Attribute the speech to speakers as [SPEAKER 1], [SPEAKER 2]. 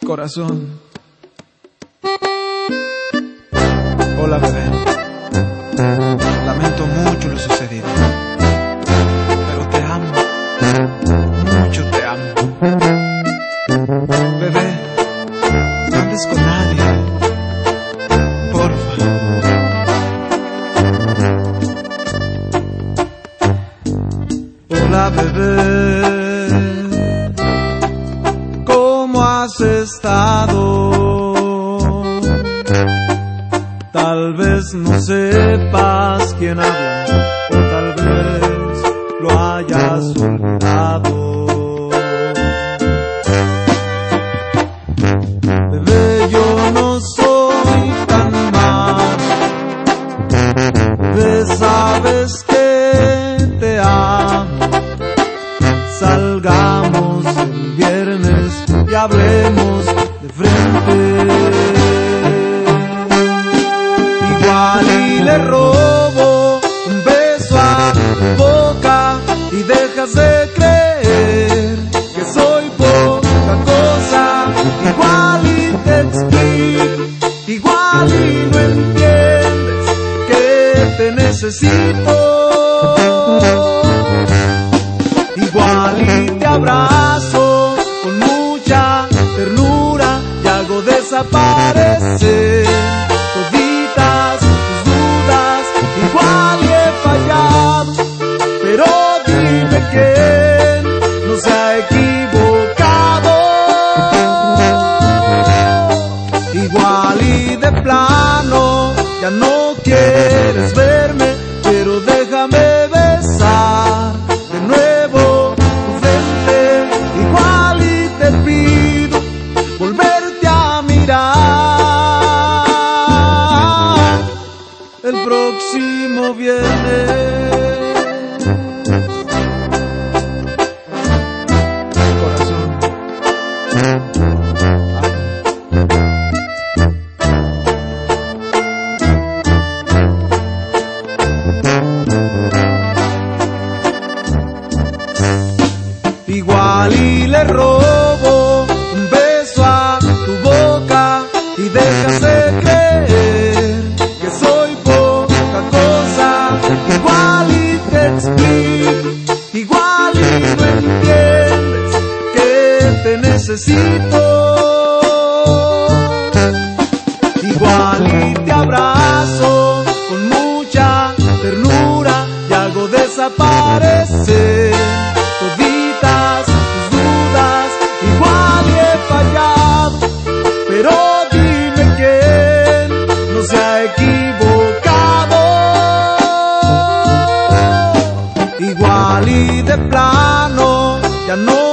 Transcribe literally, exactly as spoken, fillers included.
[SPEAKER 1] Corazón. Hola, bebé. Lamento mucho lo sucedido, pero te amo, mucho te amo. Bebé, no andes con nadie, porfa. Hola, bebé, ¿cómo has estado? Tal vez no sepas quién habla, o tal vez lo hayas olvidado. Bebé, yo no soy tan mal. Bebé, sabes que te amo. Salgamos el viernes y hablemos de frente. Igual y le robo un beso a tu boca y dejas de creer que soy poca cosa. Igual y te explico, igual y no entiendes que te necesito. Igual y te abrazo con mucha ternura y hago desaparecer toditas tus dudas. Igual y he fallado, pero dime quién no se ha equivocado. Igual y de plano ya no quieres verme, pero déjame besar de nuevo tu frente. Igual y te pido volverte a mirar el próximo viernes. Corazón. Igual y le robo un beso a tu boca y dejas de creer que soy poca cosa. Igual y te explico, igual y no entiendes que te necesito. Igual y te abrazo con mucha ternura y hago desaparecer toditas tus dudas. Igual y he fallado, pero dime quién no se ha equivocado. Igual y de plano ya no